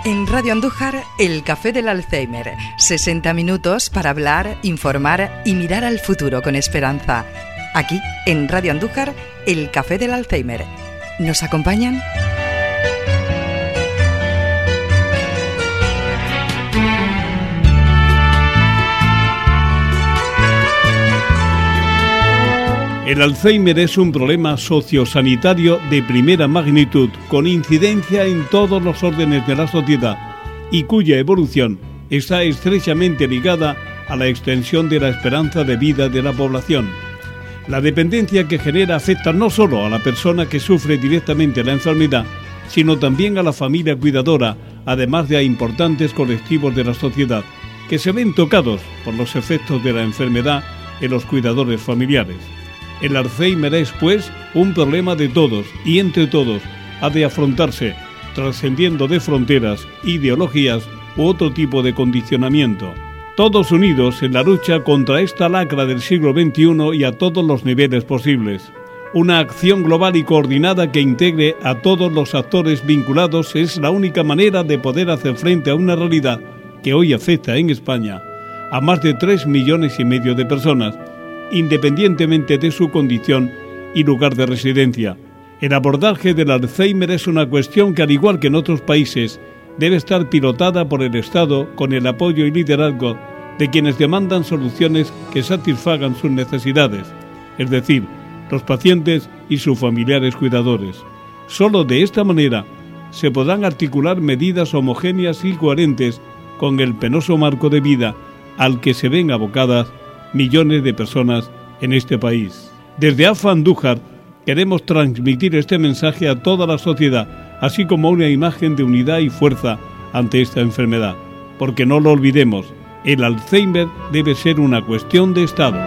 En Radio Andújar, el Café del Alzheimer. 60 minutos para hablar, informar y mirar al futuro con esperanza. Aquí, en Radio Andújar, el Café del Alzheimer. ¿Nos acompañan? El Alzheimer es un problema sociosanitario de primera magnitud, con incidencia en todos los órdenes de la sociedad y cuya evolución está estrechamente ligada a la extensión de la esperanza de vida de la población. La dependencia que genera afecta no solo a la persona que sufre directamente la enfermedad, sino también a la familia cuidadora, además de a importantes colectivos de la sociedad, que se ven tocados por los efectos de la enfermedad en los cuidadores familiares. El Alzheimer es, pues, un problema de todos y entre todos ha de afrontarse, trascendiendo de fronteras, ideologías u otro tipo de condicionamiento. Todos unidos en la lucha contra esta lacra del siglo XXI y a todos los niveles posibles. Una acción global y coordinada que integre a todos los actores vinculados es la única manera de poder hacer frente a una realidad que hoy afecta en España a más de 3,5 millones de personas, independientemente de su condición y lugar de residencia. El abordaje del Alzheimer es una cuestión que, al igual que en otros países, debe estar pilotada por el Estado con el apoyo y liderazgo de quienes demandan soluciones que satisfagan sus necesidades, es decir, los pacientes y sus familiares cuidadores. Solo de esta manera se podrán articular medidas homogéneas y coherentes con el penoso marco de vida al que se ven abocadas millones de personas en este país. Desde AFA Andújar queremos transmitir este mensaje a toda la sociedad, así como una imagen de unidad y fuerza ante esta enfermedad. Porque no lo olvidemos, el Alzheimer debe ser una cuestión de Estado.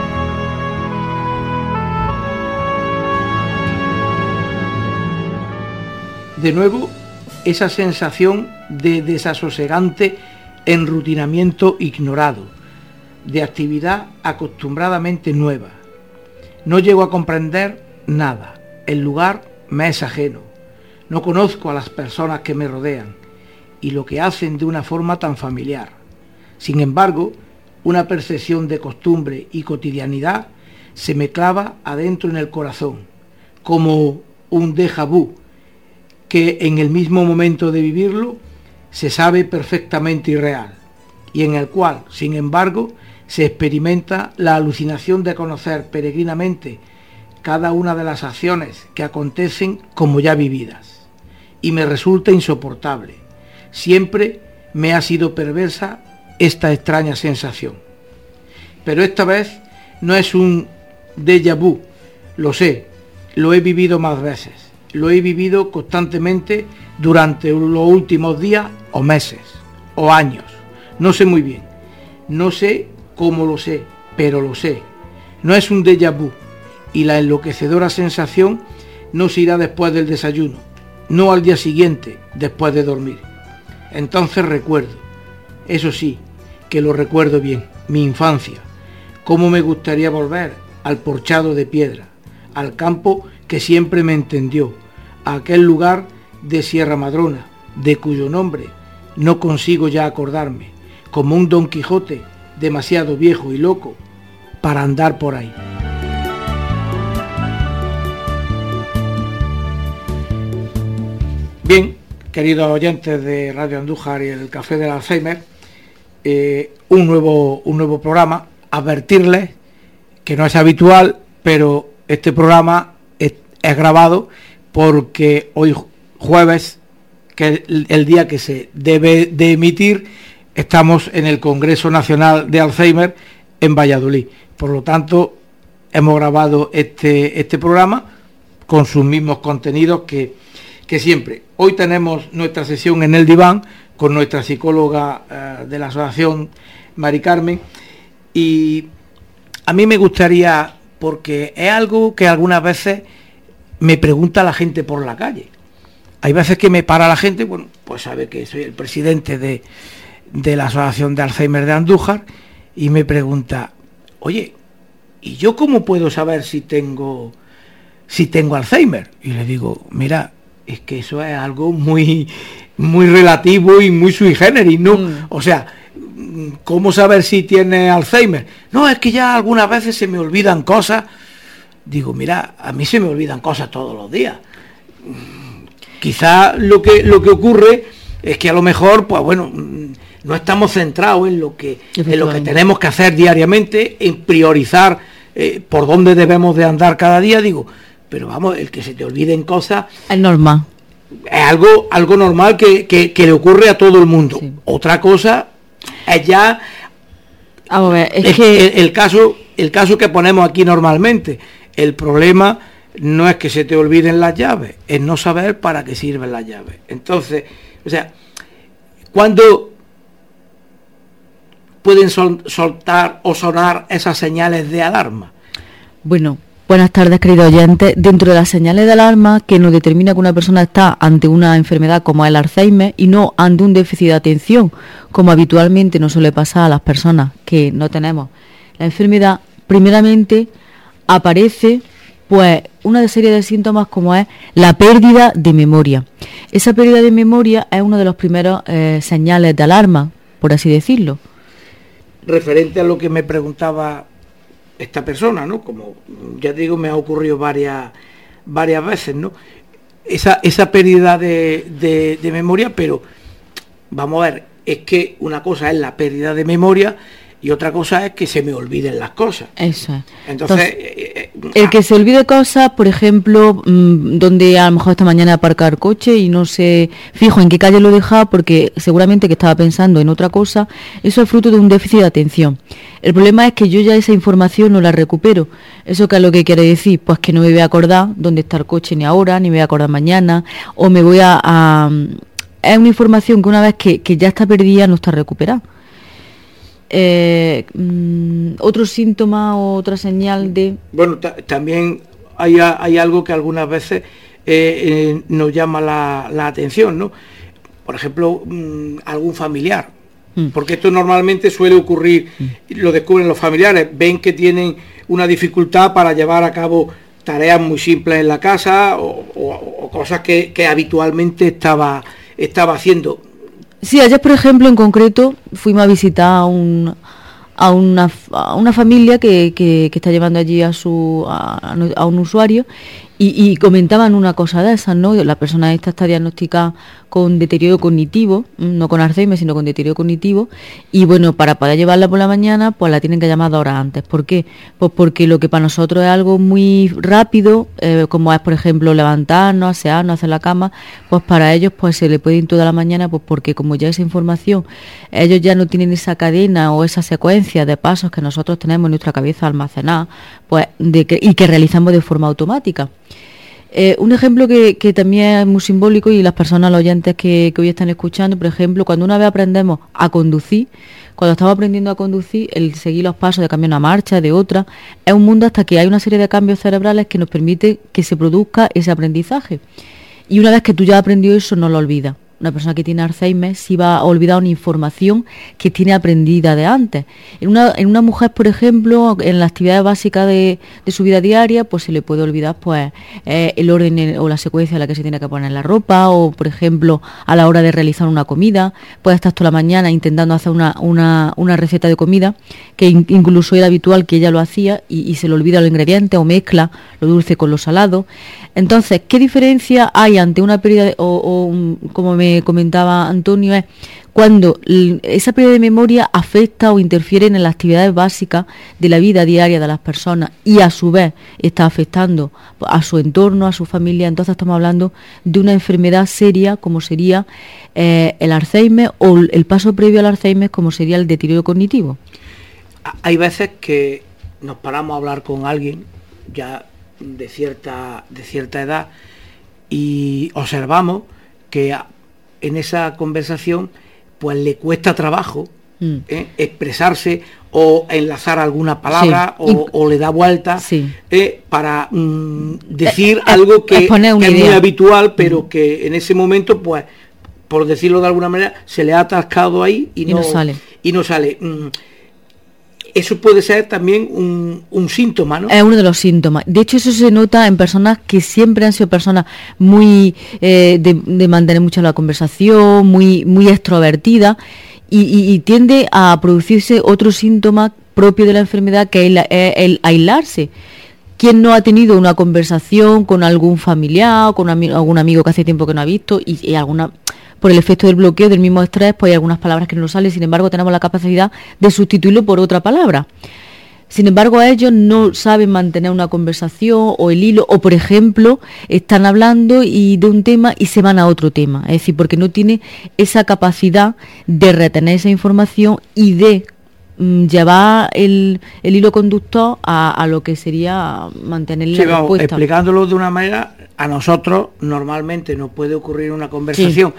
De nuevo, esa sensación de desasosegante enrutinamiento ignorado, de actividad acostumbradamente nueva. No llego a comprender nada. El lugar me es ajeno. No conozco a las personas que me rodean y lo que hacen de una forma tan familiar. Sin embargo, una percepción de costumbre y cotidianidad se me clava adentro en el corazón, como un déjà vu, que en el mismo momento de vivirlo se sabe perfectamente irreal, y en el cual, sin embargo, se experimenta la alucinación de conocer peregrinamente cada una de las acciones que acontecen como ya vividas. Y me resulta insoportable. Siempre me ha sido perversa esta extraña sensación. Pero esta vez no es un déjà vu, lo sé, lo he vivido más veces. Lo he vivido constantemente durante los últimos días o meses o años. No sé muy bien. No sé cómo lo sé, pero lo sé. No es un déjà vu, y la enloquecedora sensación no se irá después del desayuno, no al día siguiente, después de dormir. Entonces recuerdo, eso sí, que lo recuerdo bien, mi infancia, cómo me gustaría volver al porchado de piedra, al campo que siempre me entendió, a aquel lugar de Sierra Madrona, de cuyo nombre no consigo ya acordarme, como un Don Quijote demasiado viejo y loco para andar por ahí. Bien, queridos oyentes de Radio Andújar y el Café del Alzheimer, un nuevo programa. Advertirles que no es habitual, pero este programa es grabado porque hoy jueves, que es el día que se debe de emitir, estamos en el Congreso Nacional de Alzheimer en Valladolid. Por lo tanto, hemos grabado este programa con sus mismos contenidos que siempre. Hoy tenemos nuestra sesión en el diván con nuestra psicóloga de la asociación, Mari Carmen, y a mí me gustaría, porque es algo que algunas veces me pregunta la gente por la calle. Hay veces que me para la gente, bueno, pues sabe que soy el presidente de la Asociación de Alzheimer de Andújar, y me pregunta, oye, ¿y yo cómo puedo saber si tengo Alzheimer? Y le digo, mira, es que eso es algo muy, muy relativo y muy sui generis, ¿no? O sea, ¿cómo saber si tiene Alzheimer? No, es que ya algunas veces se me olvidan cosas. Digo, mira, a mí se me olvidan cosas todos los días. Quizá lo que ocurre es que a lo mejor, pues bueno, no estamos centrados en lo que tenemos que hacer diariamente, en priorizar por dónde debemos de andar cada día. Digo, pero vamos, el que se te olviden cosas es normal. Es algo normal que le ocurre a todo el mundo. Sí. Otra cosa es ya el caso que ponemos aquí normalmente. El problema no es que se te olviden las llaves, es no saber para qué sirven las llaves. Entonces, o sea, ¿cuándo pueden soltar o sonar esas señales de alarma? Bueno, buenas tardes, queridos oyentes. Dentro de las señales de alarma que nos determina que una persona está ante una enfermedad como el Alzheimer y no ante un déficit de atención, como habitualmente nos suele pasar a las personas que no tenemos la enfermedad, primeramente aparece pues una serie de síntomas como es la pérdida de memoria. Esa pérdida de memoria es uno de los primeros señales de alarma, por así decirlo. Referente a lo que me preguntaba esta persona, ¿no? Como ya digo, me ha ocurrido varias veces, ¿no? Esa pérdida de memoria, pero vamos a ver, es que una cosa es la pérdida de memoria y otra cosa es que se me olviden las cosas. Eso es. Entonces el que se olvide cosas, por ejemplo, donde a lo mejor esta mañana aparcar coche y no se fijo en qué calle lo he dejado porque seguramente que estaba pensando en otra cosa, eso es fruto de un déficit de atención. El problema es que yo ya esa información no la recupero. ¿Eso qué es lo que quiere decir? Pues que no me voy a acordar dónde está el coche ni ahora, ni me voy a acordar mañana, o me voy a es una información que una vez que ya está perdida no está recuperada. Otro síntoma o otra señal de... Bueno, también hay algo que algunas veces nos llama la atención, ¿no? Por ejemplo, algún familiar, porque esto normalmente suele ocurrir, lo descubren los familiares, ven que tienen una dificultad para llevar a cabo tareas muy simples en la casa o cosas que habitualmente estaba haciendo. Sí, ayer, por ejemplo, en concreto, fuimos a visitar a una familia que está llevando allí a un usuario y comentaban una cosa de esas, ¿no? La persona esta está diagnosticada con deterioro cognitivo, no con Alzheimer, sino con deterioro cognitivo, y bueno, para poder llevarla por la mañana, pues la tienen que llamar 2 horas antes. ¿Por qué? Pues porque lo que para nosotros es algo muy rápido, como es, por ejemplo, levantarnos, asearnos, hacer la cama, pues para ellos pues se le puede ir toda la mañana, pues porque como ya esa información, ellos ya no tienen esa cadena o esa secuencia de pasos que nosotros tenemos en nuestra cabeza almacenada, pues y que realizamos de forma automática. Un ejemplo que también es muy simbólico y las personas, los oyentes que hoy están escuchando, por ejemplo, cuando una vez aprendemos a conducir, cuando estamos aprendiendo a conducir, el seguir los pasos de cambiar una marcha, de otra, es un mundo hasta que hay una serie de cambios cerebrales que nos permite que se produzca ese aprendizaje. Y una vez que tú ya has aprendido eso, no lo olvidas. Una persona que tiene Alzheimer sí va a olvidar una información que tiene aprendida de antes. En una mujer, por ejemplo, en las actividades básicas de su vida diaria, pues se le puede olvidar pues el orden o la secuencia en la que se tiene que poner la ropa, o por ejemplo, a la hora de realizar una comida, puede estar toda la mañana intentando hacer una receta de comida, que incluso era habitual que ella lo hacía y se le olvida los ingredientes o mezcla lo dulce con lo salado. Entonces, ¿qué diferencia hay ante una pérdida como me comentaba Antonio, es cuando esa pérdida de memoria afecta o interfiere en las actividades básicas de la vida diaria de las personas y a su vez está afectando a su entorno, a su familia? Entonces estamos hablando de una enfermedad seria como sería el Alzheimer, o el paso previo al Alzheimer como sería el deterioro cognitivo. Hay veces que nos paramos a hablar con alguien ya de cierta edad y observamos que en esa conversación pues le cuesta trabajo expresarse o enlazar alguna palabra, sí, o le da vueltas, sí, para decir algo que es muy habitual, pero que en ese momento, pues, por decirlo de alguna manera, se le ha atascado ahí y no sale. eso puede ser también un síntoma, ¿no? Es uno de los síntomas. De hecho, eso se nota en personas que siempre han sido personas muy de mantener mucho la conversación, muy extrovertidas, y tiende a producirse otro síntoma propio de la enfermedad, que es el aislarse. ¿Quién no ha tenido una conversación con algún familiar, con algún amigo que hace tiempo que no ha visto, y alguna, por el efecto del bloqueo del mismo estrés, pues hay algunas palabras que no nos salen, sin embargo tenemos la capacidad de sustituirlo por otra palabra? Sin embargo, ellos no saben mantener una conversación o el hilo, o por ejemplo, están hablando de un tema y se van a otro tema. Es decir, porque no tiene esa capacidad de retener esa información y de llevar el hilo conductor a lo que sería mantener la respuesta. Explicándolo de una manera, a nosotros normalmente nos puede ocurrir una conversación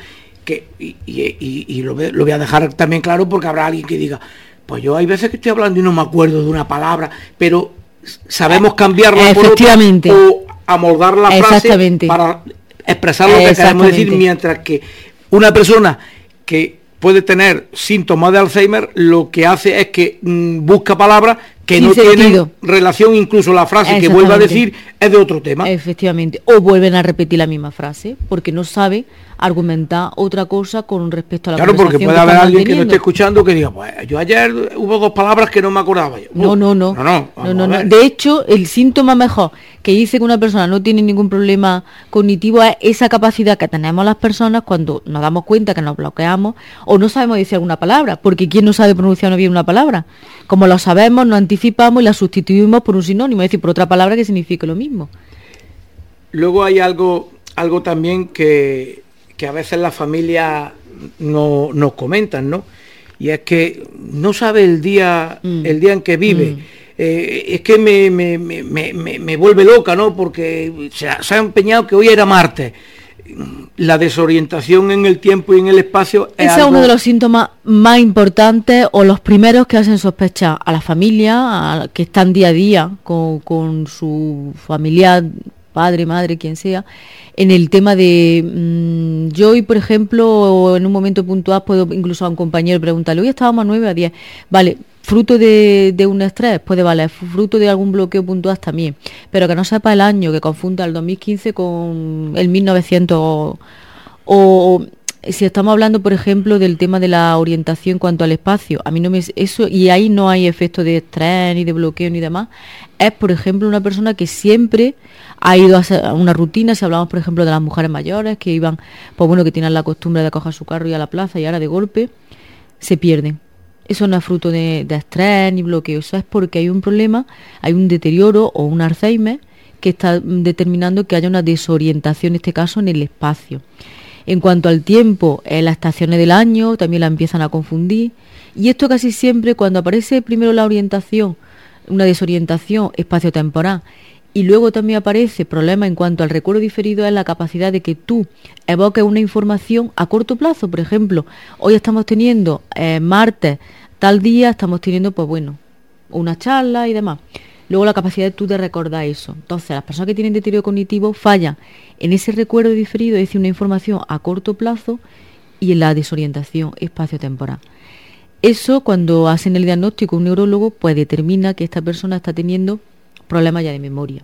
y lo voy a dejar también claro, porque habrá alguien que diga, pues yo hay veces que estoy hablando y no me acuerdo de una palabra, pero sabemos cambiarla por otra o amoldar la frase para expresar lo que queremos decir, mientras que una persona que puede tener síntomas de Alzheimer lo que hace es que busca palabras que no tienen relación, incluso la frase que vuelve a decir es de otro tema. Efectivamente, o vuelven a repetir la misma frase porque no sabe argumentar otra cosa con respecto a la conversación. Claro, porque puede haber alguien que no esté escuchando que diga, pues yo ayer hubo 2 palabras que no me acordaba yo. No. De hecho, el síntoma mejor que dice que una persona no tiene ningún problema cognitivo es esa capacidad que tenemos las personas cuando nos damos cuenta que nos bloqueamos o no sabemos decir alguna palabra, porque ¿quién no sabe pronunciar bien una palabra? Como lo sabemos, nos anticipamos y la sustituimos por un sinónimo, es decir, por otra palabra que signifique lo mismo. Luego hay algo también que a veces las familias nos comentan, ¿no? Y es que no sabe el día en que vive. Es que me vuelve loca, ¿no? Porque se ha empeñado que hoy era martes. La desorientación en el tiempo y en el espacio es uno de los síntomas más importantes o los primeros que hacen sospechar a la familia que están día a día con su familiar, padre, madre, quien sea, en el tema de yo hoy, por ejemplo, en un momento puntual puedo incluso a un compañero preguntarle, hoy estábamos a 9 a 10, vale, fruto de un estrés, puede valer, fruto de algún bloqueo puntual también, pero que no sepa el año, que confunda el 2015 con el 1900 o si estamos hablando, por ejemplo, del tema de la orientación en cuanto al espacio, a mí no me eso, y ahí no hay efecto de estrés ni de bloqueo ni demás, es por ejemplo una persona que siempre ha ido a una rutina. Si hablamos por ejemplo de las mujeres mayores que iban, pues bueno, que tienen la costumbre de coger su carro y a la plaza, y ahora de golpe se pierden. Eso no es fruto de estrés ni bloqueo, eso es porque hay un problema, hay un deterioro o un Alzheimer que está determinando que haya una desorientación, en este caso en el espacio. En cuanto al tiempo, las estaciones del año también la empiezan a confundir, y esto casi siempre cuando aparece primero la orientación, una desorientación espacio-temporal, y luego también aparece problema en cuanto al recuerdo diferido, es la capacidad de que tú evoques una información a corto plazo. Por ejemplo, hoy estamos teniendo martes, tal día estamos teniendo, pues bueno, una charla y demás. Luego la capacidad de tú de recordar eso. Entonces, las personas que tienen deterioro cognitivo fallan en ese recuerdo diferido, es decir, una información a corto plazo, y en la desorientación espacio-temporal. Eso, cuando hacen el diagnóstico un neurólogo, pues determina que esta persona está teniendo problemas ya de memoria.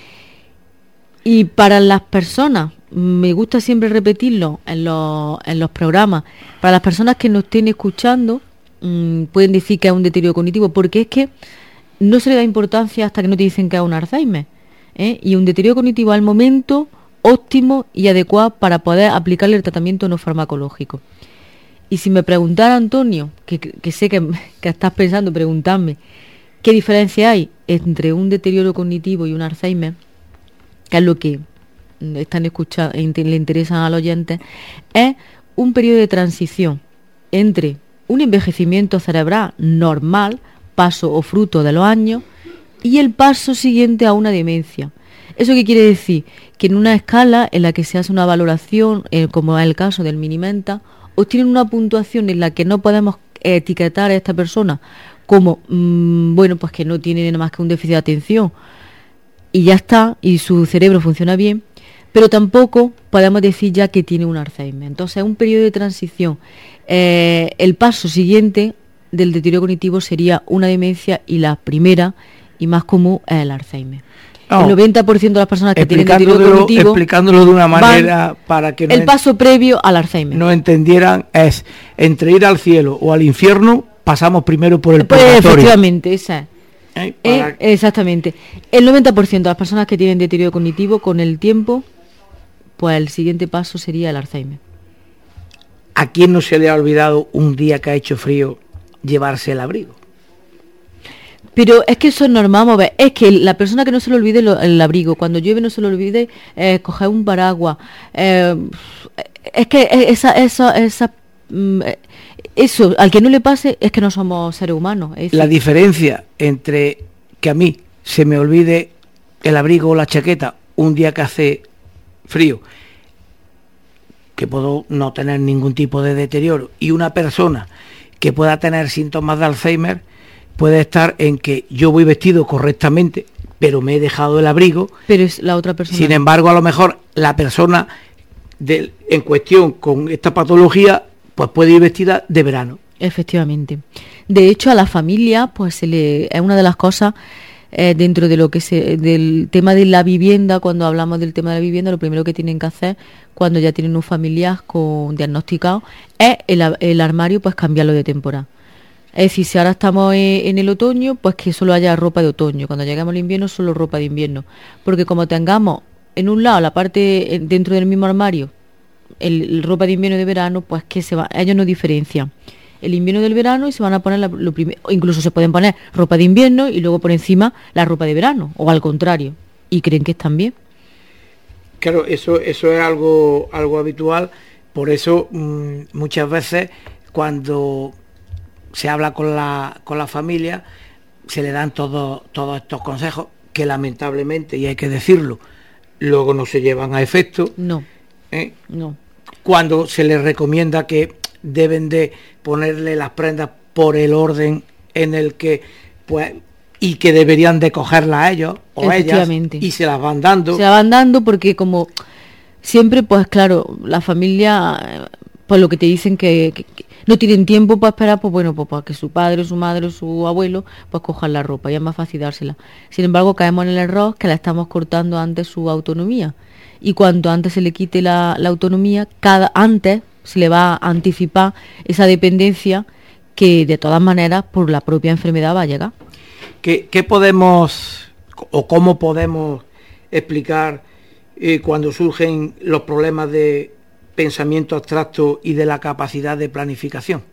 Y para las personas, me gusta siempre repetirlo en los programas, para las personas que nos estén escuchando, pueden decir que es un deterioro cognitivo, porque es que no se le da importancia hasta que no te dicen que es un Alzheimer, y un deterioro cognitivo al momento óptimo y adecuado para poder aplicarle el tratamiento no farmacológico. Y si me preguntara, Antonio, que sé que estás pensando preguntarme, ¿qué diferencia hay entre un deterioro cognitivo y un Alzheimer? Que es lo que están escuchando, le interesan al oyente, es un periodo de transición entre un envejecimiento cerebral normal, paso o fruto de los años, y el paso siguiente a una demencia. ¿Eso qué quiere decir? Que en una escala en la que se hace una valoración, como es el caso del Mini-Mental, obtienen una puntuación en la que no podemos etiquetar a esta persona como, bueno, pues que no tiene nada más que un déficit de atención y ya está, y su cerebro funciona bien, pero tampoco podemos decir ya que tiene un Alzheimer. Entonces es un periodo de transición. El paso siguiente del deterioro cognitivo sería una demencia, y la primera y más común es el Alzheimer. El 90% de las personas que tienen deterioro cognitivo, explicándolo de una manera para que el paso previo al Alzheimer no entendieran, es entre ir al cielo o al infierno, pasamos primero por el purgatorio. Efectivamente, esa es. Exactamente. El 90% de las personas que tienen deterioro cognitivo, con el tiempo, pues el siguiente paso sería el Alzheimer. ¿A quién no se le ha olvidado un día que ha hecho frío llevarse el abrigo? Pero es que eso es normal, vamos a ver. Es que la persona que no se le olvide el abrigo, cuando llueve no se le olvide coger un paraguas. Es que eso, al que no le pase, es que no somos seres humanos. La diferencia entre que a mí se me olvide el abrigo o la chaqueta un día que hace frío, que puedo no tener ningún tipo de deterioro, y una persona que pueda tener síntomas de Alzheimer, puede estar en que yo voy vestido correctamente, pero me he dejado el abrigo. Pero es la otra persona. Sin embargo, a lo mejor la persona en cuestión con esta patología, pues puede ir vestida de verano. Efectivamente. De hecho, a la familia, pues es una de las cosas dentro de lo que del tema de la vivienda. Cuando hablamos del tema de la vivienda, lo primero que tienen que hacer cuando ya tienen un familiar diagnosticado es el armario, pues cambiarlo de temporada. Es decir, si ahora estamos en el otoño, pues que solo haya ropa de otoño. Cuando lleguemos al invierno, solo ropa de invierno. Porque como tengamos en un lado la parte dentro del mismo armario, el ropa de invierno y de verano, pues que ellos no diferencian el invierno del verano y se van a poner lo primero. Incluso se pueden poner ropa de invierno y luego por encima la ropa de verano, o al contrario, y creen que están bien. Claro, eso es algo habitual. Por eso muchas veces cuando se habla con la familia, se le dan todos estos consejos que lamentablemente, y hay que decirlo, luego no se llevan a efecto. No. No. Cuando se les recomienda que deben de ponerle las prendas por el orden en el que, pues, y que deberían de cogerlas ellos o ellas, y se las van dando. Se las van dando porque como siempre, pues claro, la familia, pues lo que te dicen que no tienen tiempo para esperar, pues bueno, pues para que su padre, su madre, su abuelo, pues cojan la ropa, y es más fácil dársela. Sin embargo, caemos en el error que la estamos cortando antes su autonomía. Y cuanto antes se le quite la autonomía, antes se le va a anticipar esa dependencia que de todas maneras por la propia enfermedad va a llegar. ¿Qué podemos o cómo podemos explicar cuando surgen los problemas de pensamiento abstracto y de la capacidad de planificación?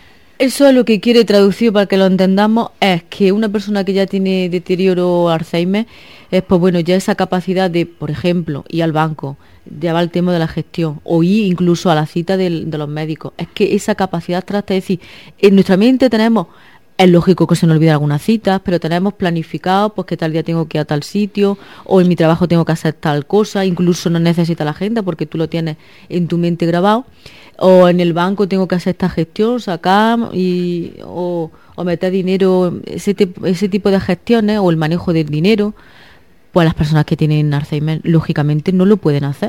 Eso es lo que quiere traducir para que lo entendamos, es que una persona que ya tiene deterioro Alzheimer, pues bueno, ya esa capacidad de, por ejemplo, ir al banco, llevar el tema de la gestión, o ir incluso a la cita de los médicos, es que esa capacidad abstracta, es decir, en nuestra mente tenemos, es lógico que se nos olviden algunas citas, pero tenemos planificado pues que tal día tengo que ir a tal sitio, o en mi trabajo tengo que hacer tal cosa, incluso no necesita la agenda porque tú lo tienes en tu mente grabado, o en el banco tengo que hacer esta gestión, sacar o meter dinero, ese tipo de gestiones, o el manejo del dinero. Pues las personas que tienen Alzheimer lógicamente no lo pueden hacer.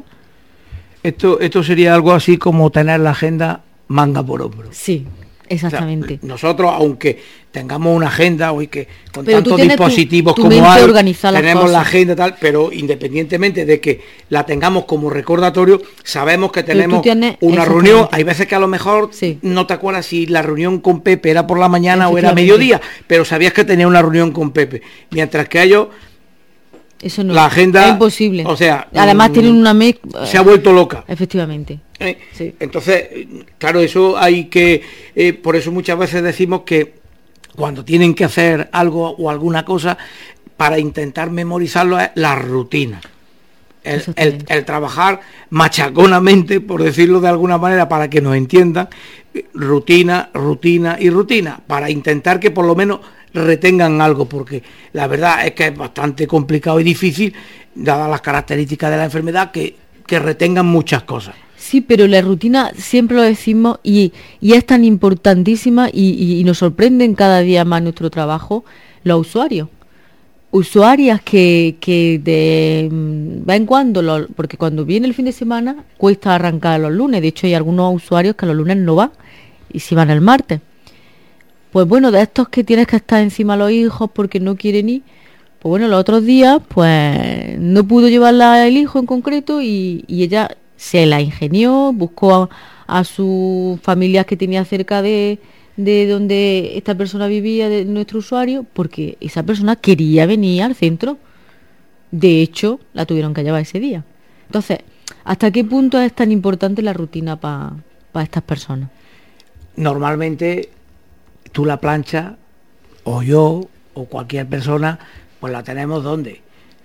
Esto sería algo así como tener la agenda manga por hombro. Sí, exactamente. O sea, nosotros, aunque tengamos una agenda hoy que con tantos dispositivos tu como hay, tenemos la agenda tal, pero independientemente de que la tengamos como recordatorio, sabemos que tenemos una reunión. Hay veces que a lo mejor no te acuerdas si la reunión con Pepe era por la mañana o era mediodía, pero sabías que tenía una reunión con Pepe, mientras que ellos eso no, la agenda es imposible. O sea, además tienen una se ha vuelto loca. Efectivamente. Sí. Entonces, claro, eso hay que por eso muchas veces decimos que cuando tienen que hacer algo o alguna cosa, para intentar memorizarlo es la rutina. El trabajar machaconamente, por decirlo de alguna manera, para que nos entiendan, rutina, para intentar que por lo menos retengan algo, porque la verdad es que es bastante complicado y difícil, dadas las características de la enfermedad, que retengan muchas cosas. Sí, pero la rutina siempre lo decimos y es tan importantísima y nos sorprenden cada día más nuestro trabajo los usuarios. Usuarias que de vez en cuando, porque cuando viene el fin de semana cuesta arrancar los lunes. De hecho hay algunos usuarios que los lunes no van y si van el martes. Pues bueno, de estos que tienes que estar encima de los hijos porque no quieren ir, pues bueno, los otros días pues no pudo llevarla el hijo en concreto y ella se la ingenió, buscó a sus familias que tenía cerca de donde esta persona vivía, de nuestro usuario, porque esa persona quería venir al centro. De hecho, la tuvieron que llevar ese día. Entonces, ¿hasta qué punto es tan importante la rutina para estas personas? Normalmente tú la plancha, o yo, o cualquier persona, pues la tenemos ¿dónde?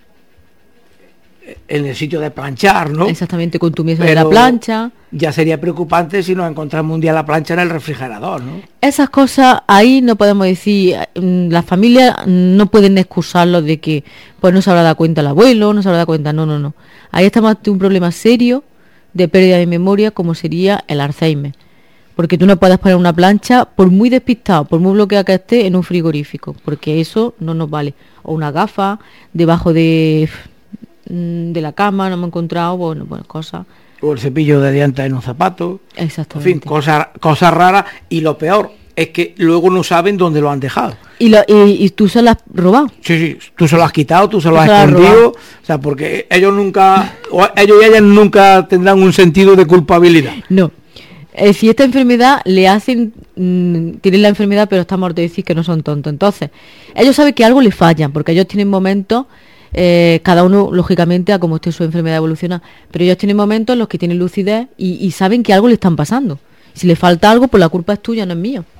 En el sitio de planchar, ¿no? Exactamente, con tu mesa de la plancha. Ya sería preocupante si nos encontramos un día la plancha en el refrigerador, ¿no? Esas cosas ahí no podemos decir, las familias no pueden excusarlo de que pues no se habrá dado cuenta el abuelo, no se habrá dado cuenta, no. Ahí estamos ante un problema serio de pérdida de memoria como sería el Alzheimer. Porque tú no puedes poner una plancha, por muy despistado, por muy bloqueado que esté, en un frigorífico, porque eso no nos vale. O una gafa debajo de la cama, no hemos encontrado, bueno, cosas. O el cepillo de dientes en un zapato. Exactamente. En fin, cosas raras, y lo peor es que luego no saben dónde lo han dejado. Y tú se las has robado. Sí, tú se lo has quitado, tú se lo has escondido, o sea, porque ellos y ellas nunca tendrán un sentido de culpabilidad. No. Si esta enfermedad le hacen, tienen la enfermedad, pero estamos hartos de decir que no son tontos. Entonces, ellos saben que algo les falla, porque ellos tienen momentos, cada uno, lógicamente, a como esté su enfermedad evoluciona, pero ellos tienen momentos en los que tienen lucidez y saben que algo le están pasando. Si le falta algo, pues la culpa es tuya, no es mía.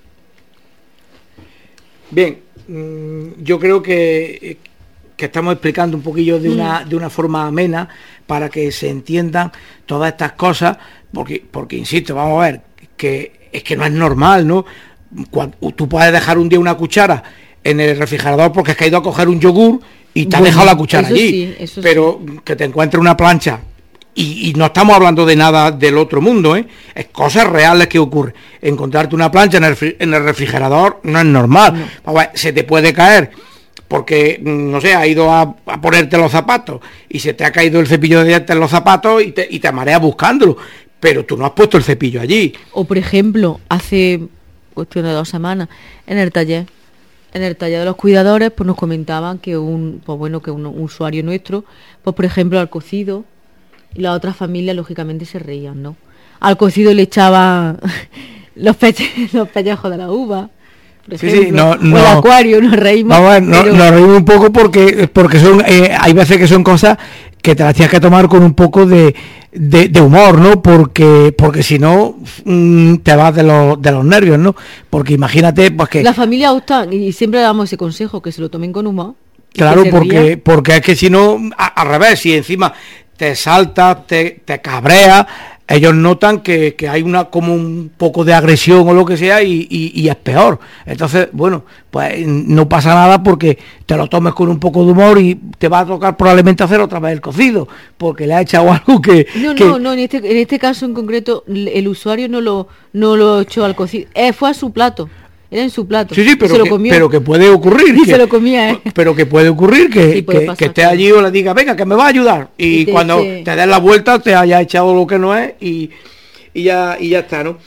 Bien, yo creo que estamos explicando un poquillo de una forma amena para que se entiendan todas estas cosas, porque insisto, vamos a ver, que es que no es normal, ¿no? Tú puedes dejar un día una cuchara en el refrigerador porque has caído a coger un yogur y te has dejado la cuchara allí, pero que te encuentres una plancha, y no estamos hablando de nada del otro mundo, es cosas reales que ocurren. Encontrarte una plancha en el refrigerador no es normal. No. Vamos a ver, se te puede caer porque, no sé, has ido a ponerte los zapatos y se te ha caído el cepillo de dientes en los zapatos y te mareas buscándolo, pero tú no has puesto el cepillo allí. O por ejemplo, hace cuestión de 2 semanas, en el taller de los cuidadores, pues nos comentaban que un usuario nuestro, pues por ejemplo al cocido, y las otras familias lógicamente se reían, ¿no? Al cocido le echaban los pellejos de la uva, por ejemplo, o el acuario, nos reímos. Vamos a ver, nos reímos un poco porque son hay veces que son cosas que te las tienes que tomar con un poco de humor, ¿no? Porque si no te vas de los nervios, ¿no? Porque imagínate, pues que la familia opta, y siempre damos ese consejo, que se lo tomen con humor. Claro, porque es que si no, al revés, si encima te saltas, te cabreas, ellos notan que hay como un poco de agresión o lo que sea y es peor. Entonces, bueno, pues no pasa nada porque te lo tomes con un poco de humor y te va a tocar probablemente hacer otra vez el cocido, porque le ha echado algo que... No, en este caso en concreto el usuario no lo echó al cocido, fue a su plato. Era en su plato. Sí, pero que puede ocurrir. Y se lo comía, Pero que puede ocurrir que esté allí o le diga, venga, que me va a ayudar. Y cuando te des la vuelta te haya echado lo que no es y ya está, ¿no?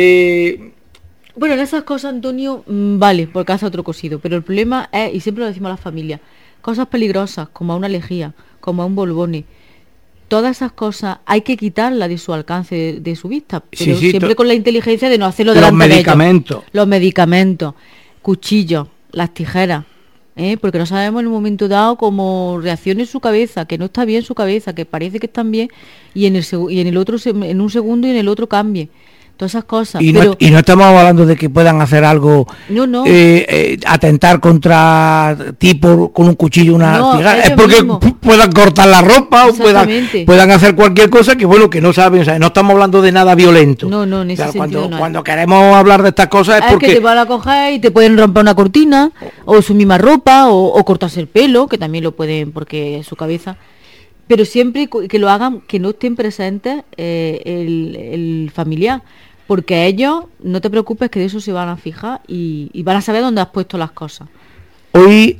Bueno, en esas cosas, Antonio, vale, porque hace otro cocido. Pero el problema es, y siempre lo decimos a las familias, cosas peligrosas, como a una lejía, como a un bolbone. Todas esas cosas hay que quitarlas de su alcance, de su vista, pero siempre con la inteligencia de no hacerlo delante de ellos. Los medicamentos, cuchillos, las tijeras, porque no sabemos en un momento dado cómo reaccione su cabeza, que no está bien su cabeza, que parece que están bien, y en el otro, en un segundo y en el otro cambie. Todas esas cosas. Y no estamos hablando de que puedan hacer algo, atentar contra ti con un cuchillo, una cigarra. Es porque puedan cortar la ropa o puedan hacer cualquier cosa que no saben. O sea, no estamos hablando de nada violento. No, en ese sentido cuando queremos hablar de estas cosas es porque... que te van a coger y te pueden romper una cortina, o su misma ropa, o cortarse el pelo, que también lo pueden porque es su cabeza. Pero siempre que lo hagan, que no estén presentes el familiar, porque ellos, no te preocupes, que de eso se van a fijar y van a saber dónde has puesto las cosas. Hoy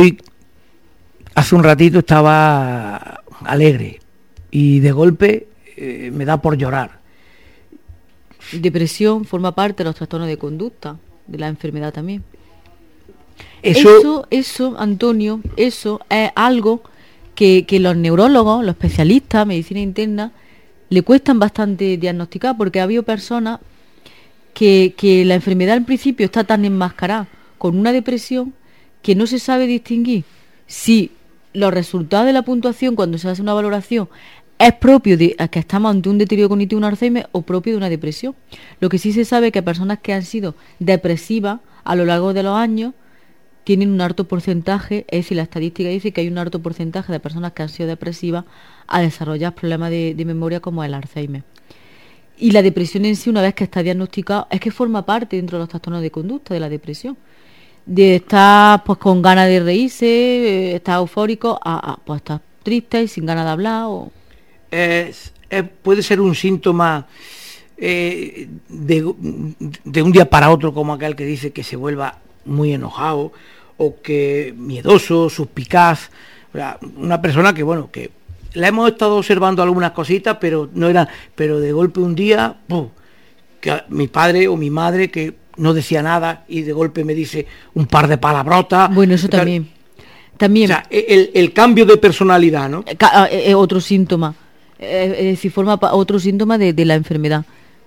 hace un ratito estaba alegre y de golpe me da por llorar. Depresión forma parte de los trastornos de conducta. de la enfermedad también. Eso, Antonio, eso es algo que los neurólogos, los especialistas, medicina interna, le cuestan bastante diagnosticar, porque ha habido personas que la enfermedad al principio está tan enmascarada con una depresión que no se sabe distinguir si los resultados de la puntuación cuando se hace una valoración es propio de que estamos ante un deterioro cognitivo, un Alzheimer, o propio de una depresión. Lo que sí se sabe es que personas que han sido depresivas a lo largo de los años tienen un alto porcentaje, es decir, la estadística dice que hay un alto porcentaje de personas que han sido depresivas a desarrollar problemas de memoria como el Alzheimer. Y la depresión en sí, una vez que está diagnosticada, es que forma parte dentro de los trastornos de conducta de la depresión. De estar pues con ganas de reírse, estar eufórico, pues estar triste y sin ganas de hablar. Puede ser un síntoma de un día para otro, como aquel que dice que se vuelva muy enojado o que miedoso, suspicaz. Una persona que, bueno, que la hemos estado observando algunas cositas, pero de golpe un día, ¡pum!, que mi padre o mi madre que no decía nada y de golpe me dice un par de palabrotas. Bueno, eso también. O sea, el cambio de personalidad, ¿no? Otro síntoma. Es decir, forma otro síntoma de la enfermedad,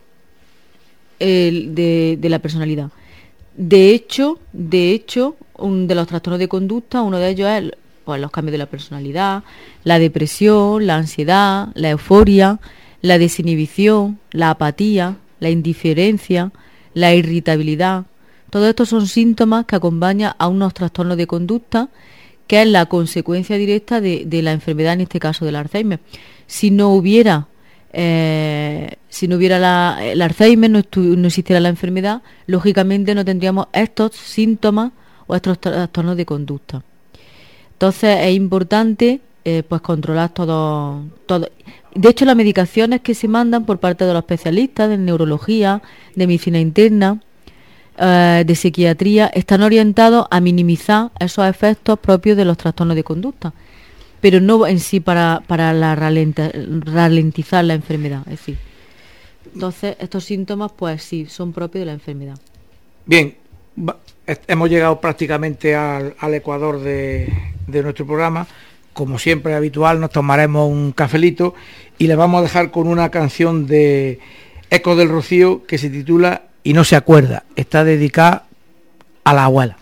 de la personalidad. De hecho, un de los trastornos de conducta, uno de ellos es pues, los cambios de la personalidad, la depresión, la ansiedad, la euforia, la desinhibición, la apatía, la indiferencia, la irritabilidad. Todos estos son síntomas que acompañan a unos trastornos de conducta, que es la consecuencia directa de la enfermedad, en este caso del Alzheimer. Si no hubiera el Alzheimer, no existiera la enfermedad, lógicamente no tendríamos estos síntomas o estos trastornos de conducta. Entonces es importante pues controlar todo. De hecho, las medicaciones que se mandan por parte de los especialistas de neurología, de medicina interna, de psiquiatría, están orientados a minimizar esos efectos propios de los trastornos de conducta, pero no en sí para ralentizar la enfermedad. Es decir, entonces estos síntomas pues sí son propios de la enfermedad. Bien, hemos llegado prácticamente al ecuador de nuestro programa. Como siempre habitual, nos tomaremos un cafelito y le vamos a dejar con una canción de Ecos del Rocío que se titula Y no se acuerda. Está dedicada a la abuela.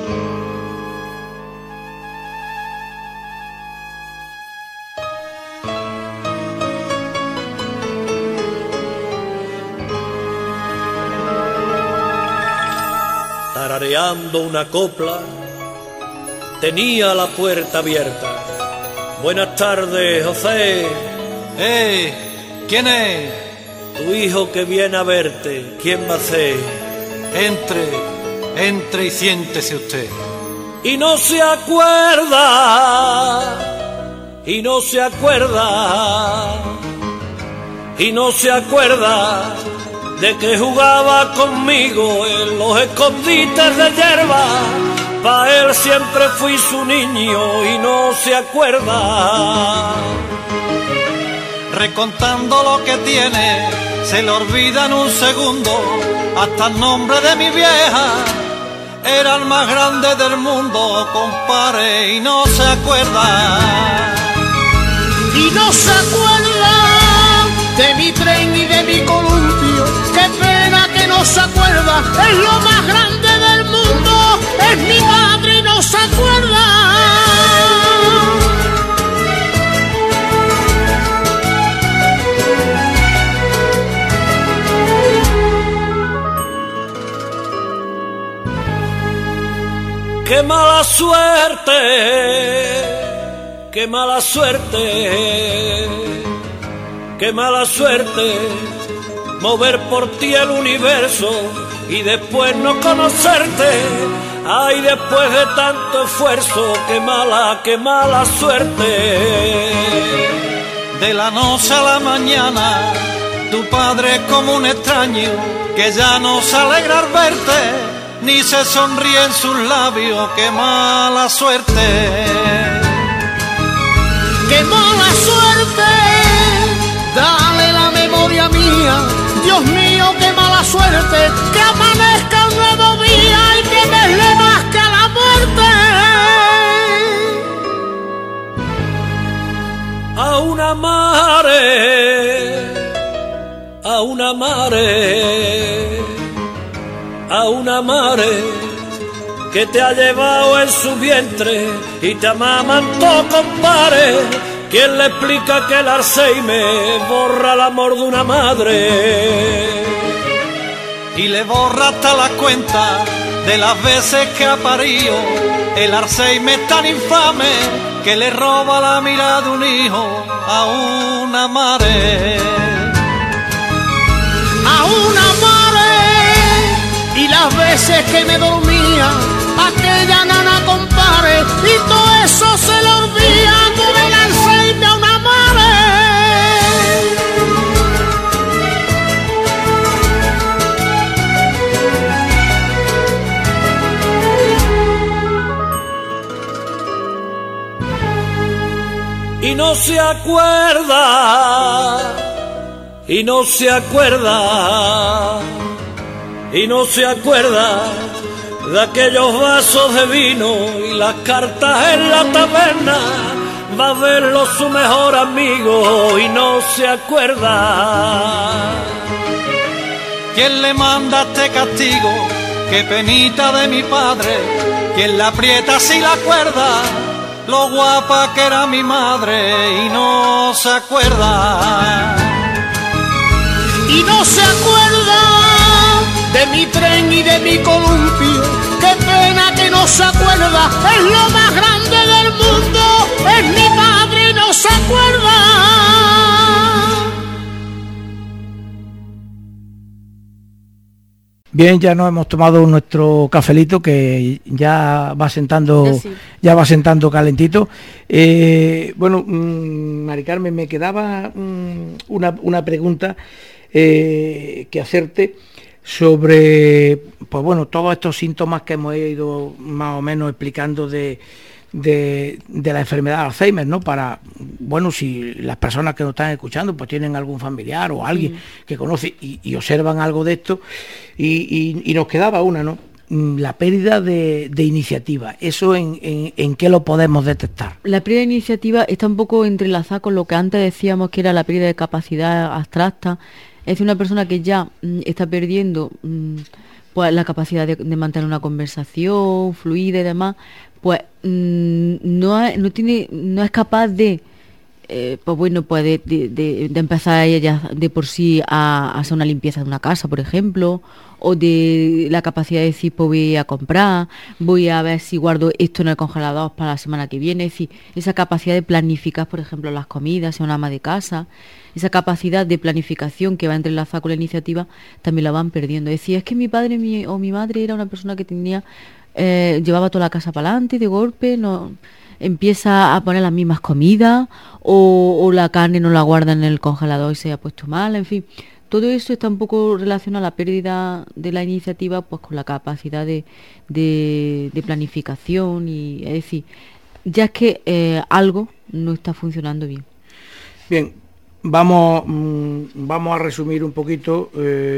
Tarareando una copla, tenía la puerta abierta. Buenas tardes, José. ¿Quién es? Tu hijo que viene a verte. ¿Quién va a ser? Entre y siéntese usted. Y no se acuerda, y no se acuerda, y no se acuerda de que jugaba conmigo en los escondites de hierba. Pa' él siempre fui su niño y no se acuerda. Recontando lo que tiene, se le olvida en un segundo. Hasta el nombre de mi vieja era el más grande del mundo, compadre, y no se acuerda. Y no se acuerda de mi tren y de mi columpio. Qué pena que no se acuerda. Es lo más grande del mundo. Es mi madre y no se acuerda. ¡Qué mala suerte! ¡Qué mala suerte! ¡Qué mala suerte! Mover por ti el universo y después no conocerte. Ay, después de tanto esfuerzo, qué mala suerte. De la noche a la mañana, tu padre es como un extraño que ya no se alegra al verte, ni se sonríe en sus labios, qué mala suerte. ¡Qué mala suerte! Dale la memoria mía, Dios mío, qué mala suerte, que amanezca un nuevo día hay que verle más que a la muerte. A una mare, a una mare, a una mare que te ha llevado en su vientre y te amamantó, compare. ¿Quién le explica que el Alzheimer borra el amor de una madre? Y le borra hasta las cuentas de las veces que ha parido. El Alzheimer tan infame que le roba la mirada de un hijo a una madre. A una madre, y las veces que me dormía, aquella nana compare, y todo eso se le olvida con el Alzheimer a una madre. Y no se acuerda, y no se acuerda, y no se acuerda de aquellos vasos de vino y las cartas en la taberna. Va a verlo su mejor amigo y no se acuerda. ¿Quién le manda este castigo? Qué penita de mi padre. ¿Quién la aprieta si la acuerda? Lo guapa que era mi madre y no se acuerda. Y no se acuerda de mi tren y de mi columpio. Qué pena que no se acuerda. Es lo más grande del mundo. Es mi madre y no se acuerda. Bien, ya nos hemos tomado nuestro cafelito que ya va sentando, Sí. ya va sentando calentito. Bueno, Mari Carmen, me quedaba una pregunta que hacerte sobre, pues bueno, todos estos síntomas que hemos ido más o menos explicando de la enfermedad de Alzheimer, ¿no? Para, bueno, si las personas que nos están escuchando pues tienen algún familiar o alguien que conoce y observan algo de esto, y nos quedaba una, ¿no? La pérdida de iniciativa. ¿Eso en qué lo podemos detectar? La pérdida de iniciativa está un poco entrelazada con lo que antes decíamos que era la pérdida de capacidad abstracta. Es decir, una persona que ya está perdiendo pues la capacidad de mantener una conversación fluida y demás, pues no es capaz de pues bueno, pues de empezar ella de por sí a hacer una limpieza de una casa, por ejemplo, o de la capacidad de decir, pues voy a comprar, voy a ver si guardo esto en el congelador para la semana que viene. Es decir, esa capacidad de planificar, por ejemplo, las comidas, ser una ama de casa, esa capacidad de planificación que va entrelazada con la iniciativa, también la van perdiendo. Es decir, es que mi padre o mi madre era una persona que tenía llevaba toda la casa para adelante y de golpe no empieza a poner las mismas comidas o la carne no la guarda en el congelador y se ha puesto mal, en fin. Todo eso está un poco relacionado a la pérdida de la iniciativa, pues con la capacidad de planificación, y es decir, ya es que algo no está funcionando bien. Bien, vamos a resumir un poquito,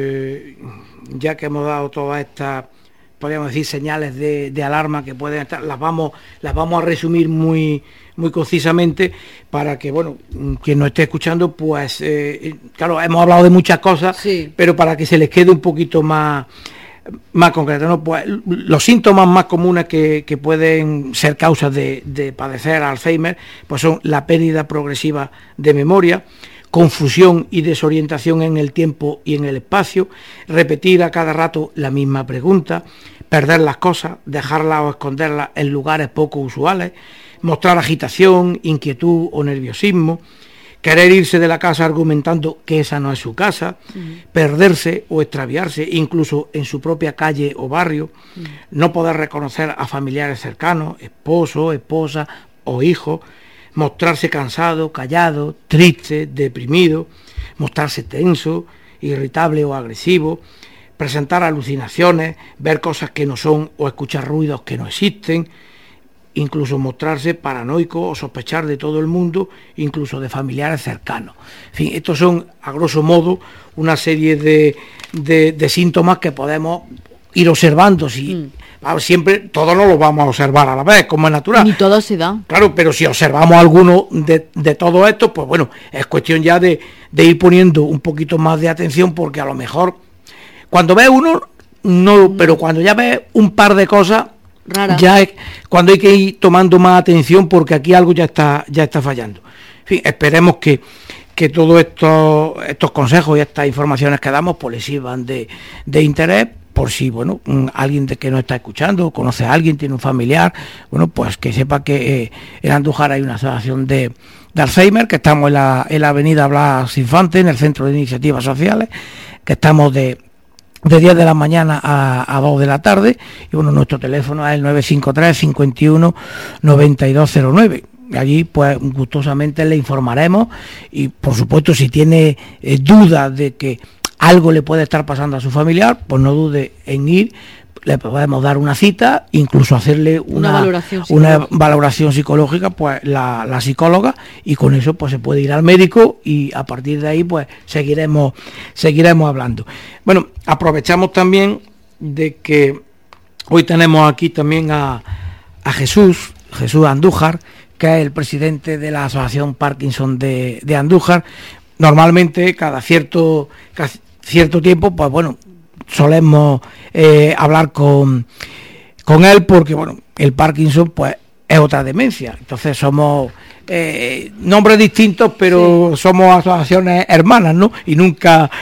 ya que hemos dado todas estas, podríamos decir, señales de alarma que pueden estar, las vamos a resumir muy concisamente para que, bueno, quien nos esté escuchando, pues, claro, hemos hablado de muchas cosas, sí, pero para que se les quede un poquito más concreto, ¿no? Pues los síntomas más comunes que pueden ser causas de padecer Alzheimer, pues son la pérdida progresiva de memoria, confusión y desorientación en el tiempo y en el espacio, repetir a cada rato la misma pregunta, perder las cosas, dejarlas o esconderlas en lugares poco usuales, mostrar agitación, inquietud o nerviosismo, querer irse de la casa argumentando que esa no es su casa, perderse o extraviarse incluso en su propia calle o barrio, no poder reconocer a familiares cercanos, esposo, esposa o hijos, mostrarse cansado, callado, triste, deprimido, mostrarse tenso, irritable o agresivo, presentar alucinaciones, ver cosas que no son o escuchar ruidos que no existen, incluso mostrarse paranoico o sospechar de todo el mundo, incluso de familiares cercanos. En fin, estos son, a grosso modo, una serie de síntomas que podemos ir observando si siempre todos no los vamos a observar a la vez, como es natural. Ni todo se da. Claro, pero si observamos alguno de todo esto, pues bueno, es cuestión ya de ir poniendo un poquito más de atención, porque a lo mejor cuando ves uno, no, pero cuando ya ves un par de cosas, rara, ya es cuando hay que ir tomando más atención, porque aquí algo ya está fallando. En fin, esperemos que todos estos consejos y estas informaciones que damos pues les sirvan de interés, por si, bueno, alguien de que nos está escuchando, conoce a alguien, tiene un familiar, bueno, pues que sepa que en Andújar hay una asociación de Alzheimer, que estamos en la avenida Blas Infante, en el Centro de Iniciativas Sociales, que estamos de 10 de la mañana a 2 de la tarde, y bueno, nuestro teléfono es el 953 51 9209. Allí pues gustosamente le informaremos, y por supuesto si tiene dudas de que algo le puede estar pasando a su familiar, pues no dude en ir, le podemos dar una cita, incluso hacerle una valoración psicológica, pues la psicóloga, y con eso pues se puede ir al médico, y a partir de ahí pues seguiremos hablando. Bueno, aprovechamos también de que hoy tenemos aquí también a Jesús Andújar, que es el presidente de la Asociación Parkinson de Andújar. Normalmente cada cierto tiempo, pues bueno, solemos hablar con él, porque bueno, el Parkinson pues es otra demencia. Entonces somos nombres distintos, pero sí, somos asociaciones hermanas, ¿no? Y nunca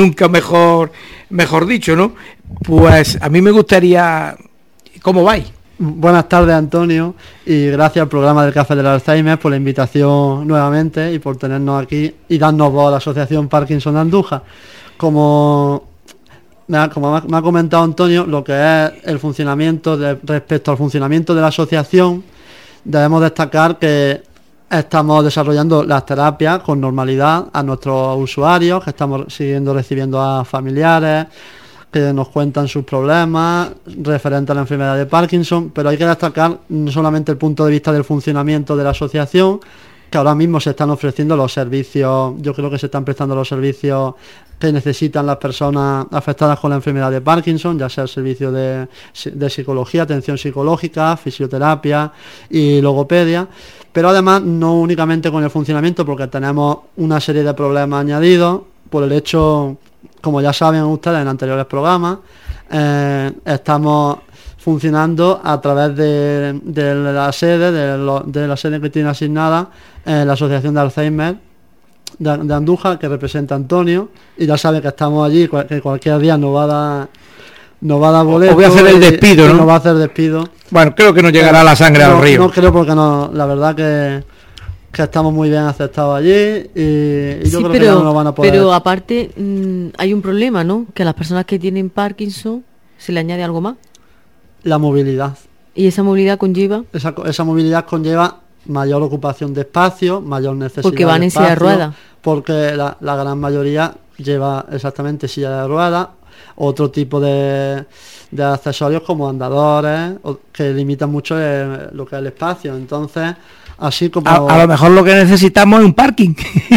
mejor dicho, ¿no? Pues a mí me gustaría, ¿cómo vais? Buenas tardes, Antonio, y gracias al programa del Café del Alzheimer por la invitación nuevamente y por tenernos aquí y darnos voz a la Asociación Parkinson de Andújar. Como me ha comentado Antonio, lo que es el funcionamiento, respecto al funcionamiento de la asociación, debemos destacar que estamos desarrollando las terapias con normalidad a nuestros usuarios, que estamos recibiendo a familiares que nos cuentan sus problemas referentes a la enfermedad de Parkinson, pero hay que destacar no solamente el punto de vista del funcionamiento de la asociación, que ahora mismo se están ofreciendo los servicios, yo creo que se están prestando los servicios que necesitan las personas afectadas con la enfermedad de Parkinson, ya sea el servicio de psicología, atención psicológica, fisioterapia y logopedia, pero además no únicamente con el funcionamiento, porque tenemos una serie de problemas añadidos por el hecho, como ya saben ustedes en anteriores programas, estamos funcionando a través de la sede que tiene asignada la Asociación de Alzheimer de Andújar, que representa a Antonio, y ya sabe que estamos allí, que cualquier día nos va a dar boleto. Voy a hacer el despido, ¿no? Nos va a hacer despido. Bueno, creo que no llegará la sangre al río. No creo, porque no, la verdad que estamos muy bien aceptados allí, y yo creo que ya no nos van a poder. Pero aparte hay un problema, ¿no? Que a las personas que tienen Parkinson se le añade algo más. La movilidad. ¿Y esa movilidad conlleva? Esa movilidad conlleva mayor ocupación de espacio, mayor necesidad de espacio. Porque van en silla de ruedas. Porque la gran mayoría lleva exactamente silla de ruedas, otro tipo de accesorios como andadores, que limitan mucho lo que es el espacio. Entonces, así como a lo mejor lo que necesitamos es un parking.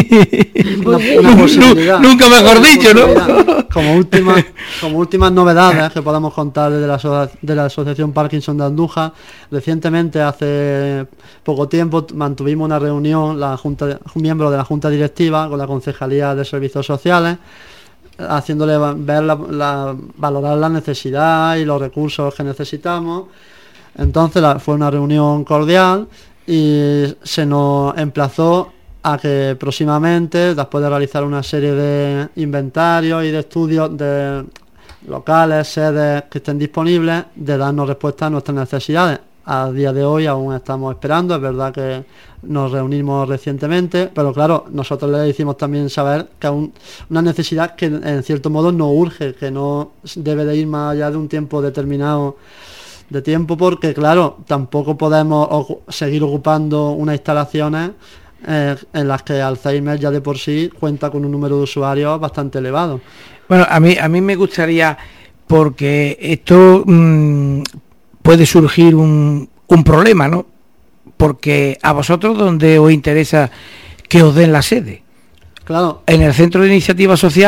una posibilidad. Nunca mejor dicho, ¿no? Como últimas novedades que podemos contar de la Asociación Parkinson de Andújar, recientemente, hace poco tiempo, mantuvimos una reunión, un miembro de la Junta Directiva con la Concejalía de Servicios Sociales, haciéndole ver valorar la necesidad y los recursos que necesitamos. Entonces fue una reunión cordial, y se nos emplazó a que próximamente, después de realizar una serie de inventarios y de estudios de locales, sedes que estén disponibles, de darnos respuesta a nuestras necesidades. A día de hoy aún estamos esperando, es verdad que nos reunimos recientemente, pero claro, nosotros le hicimos también saber que es una necesidad que en cierto modo no urge, que no debe de ir más allá de un tiempo determinado de tiempo, porque claro, tampoco podemos seguir ocupando unas instalaciones en las que Alzheimer ya de por sí cuenta con un número de usuarios bastante elevado. Bueno, a mí me gustaría, porque esto puede surgir un problema, ¿no? Porque a vosotros, ¿dónde os interesa que os den la sede? Claro. ¿En el Centro de Iniciativas Sociales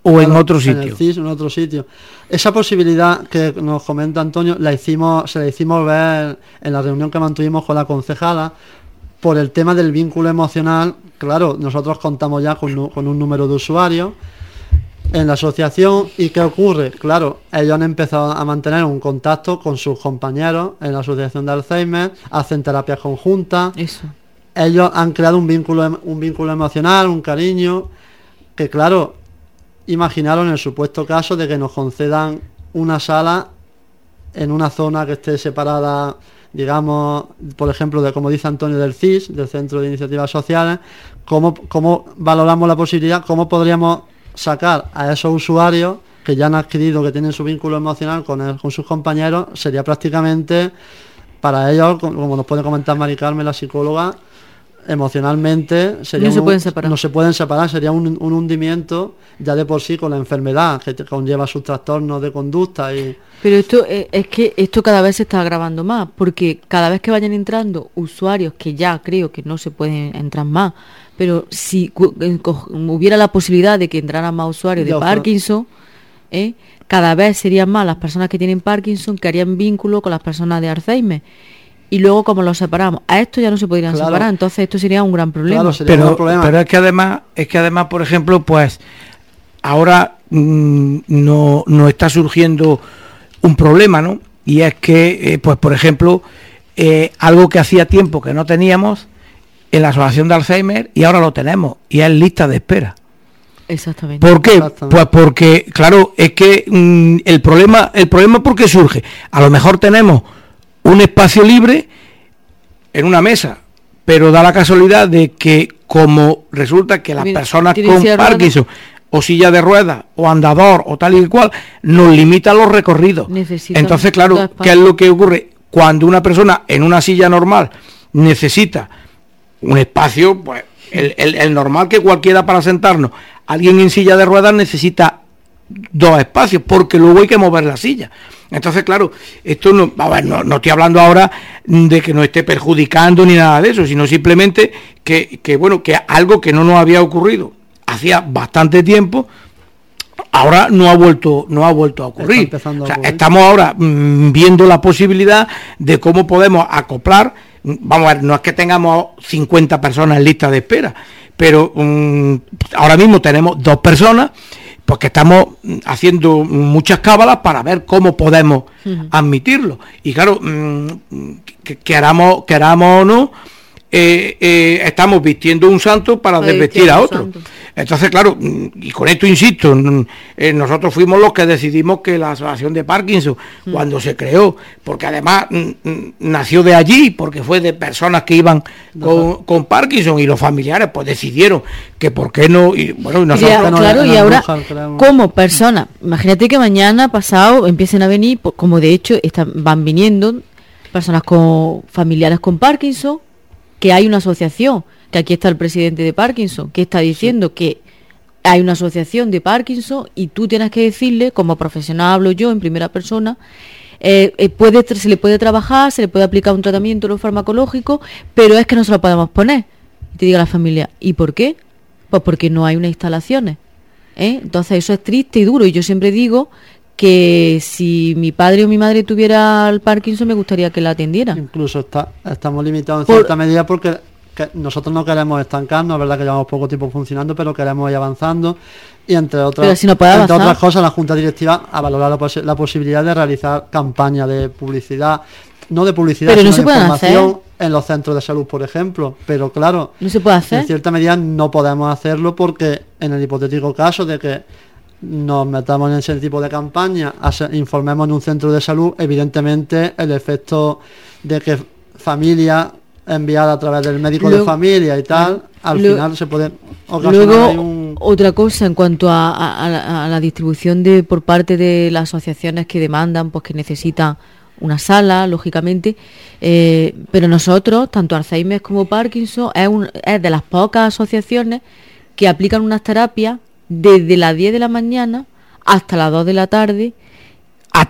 o claro, en otro en el sitio. CIS, en otro sitio. Esa posibilidad que nos comenta Antonio, se la hicimos ver en la reunión que mantuvimos con la concejala, por el tema del vínculo emocional. Claro, nosotros contamos ya con un número de usuarios en la asociación. ¿Y qué ocurre? Claro, ellos han empezado a mantener un contacto con sus compañeros en la asociación de Alzheimer, hacen terapias conjuntas. Eso. Ellos han creado un vínculo emocional, un cariño, que claro, imaginaron el supuesto caso de que nos concedan una sala en una zona que esté separada, digamos, por ejemplo, de, como dice Antonio, del CIS, del Centro de Iniciativas Sociales. ¿Cómo valoramos la posibilidad? ¿Cómo podríamos sacar a esos usuarios que ya han adquirido, que tienen su vínculo emocional con sus compañeros? Sería prácticamente, para ellos, como nos puede comentar Mari Carmen, la psicóloga, emocionalmente no se pueden separar, sería un hundimiento ya de por sí con la enfermedad que conlleva sus trastornos de conducta. Pero esto cada vez se está agravando más, porque cada vez que vayan entrando usuarios, que ya creo que no se pueden entrar más, pero si hubiera la posibilidad de que entraran más usuarios de Parkinson, cada vez serían más las personas que tienen Parkinson que harían vínculo con las personas de Alzheimer. Y luego, como los separamos, a esto ya no se podrían separar, entonces esto sería un gran problema. Claro, pero es que además, por ejemplo, pues ahora no está surgiendo un problema, ¿no? Y es que, pues por ejemplo, algo que hacía tiempo que no teníamos en la asociación de Alzheimer y ahora lo tenemos, y es lista de espera. Exactamente. ¿Por qué? Pues porque, claro, es que el problema ¿por qué surge? A lo mejor tenemos un espacio libre en una mesa, pero da la casualidad de que, como resulta que las personas con Parkinson o silla de ruedas o andador o tal y cual, nos limitan los recorridos. Entonces, claro, ¿qué es lo que ocurre? Cuando una persona en una silla normal necesita un espacio, pues el normal que cualquiera para sentarnos, alguien en silla de ruedas necesita 2 espacios, porque luego hay que mover la silla. Entonces, claro, esto no estoy hablando ahora de que nos esté perjudicando ni nada de eso, sino simplemente que algo que no nos había ocurrido hacía bastante tiempo, ahora no ha vuelto a ocurrir. Estamos ahora viendo la posibilidad de cómo podemos acoplar. Vamos a ver, no es que tengamos 50 personas en lista de espera, pero ahora mismo tenemos 2 personas, porque estamos haciendo muchas cábalas para ver cómo podemos admitirlo. Y claro, queramos o no, estamos vistiendo un santo para desvestir a otro. Entonces, claro, y con esto insisto, nosotros fuimos los que decidimos que la asociación de Parkinson, cuando se creó, porque además nació de allí, porque fue de personas que iban con Parkinson, y los familiares pues decidieron que por qué no, y bueno, nosotros y ahora como personas, imagínate que mañana pasado empiecen a venir, como de hecho van viniendo personas con familiares con Parkinson, que hay una asociación, que aquí está el presidente de Parkinson, que está diciendo que hay una asociación de Parkinson, y tú tienes que decirle, como profesional hablo yo en primera persona, se le puede trabajar, se le puede aplicar un tratamiento no farmacológico, pero es que no se lo podemos poner. Y te diga la familia, ¿y por qué? Pues porque no hay unas instalaciones. Entonces eso es triste y duro, y yo siempre digo que si mi padre o mi madre tuviera el Parkinson, me gustaría que la atendiera. Incluso estamos limitados en cierta medida porque nosotros no queremos estancarnos, es verdad que llevamos poco tiempo funcionando, pero queremos ir avanzando, y entre otras cosas, la Junta Directiva ha valorado la posibilidad de realizar campañas de publicidad, no de publicidad, pero sino no de información en los centros de salud, por ejemplo. Pero claro, no se puede hacer. En cierta medida no podemos hacerlo, porque en el hipotético caso de que nos metamos en ese tipo de campaña, informemos en un centro de salud, evidentemente el efecto de que familia enviada a través del médico de familia y tal, al final se puede ocasionar. Luego, otra cosa en cuanto a la distribución por parte de las asociaciones que demandan, pues que necesitan una sala, lógicamente, pero nosotros, tanto Alzheimer como Parkinson, es de las pocas asociaciones que aplican unas terapias desde las 10 de la mañana hasta las 2 de la tarde, a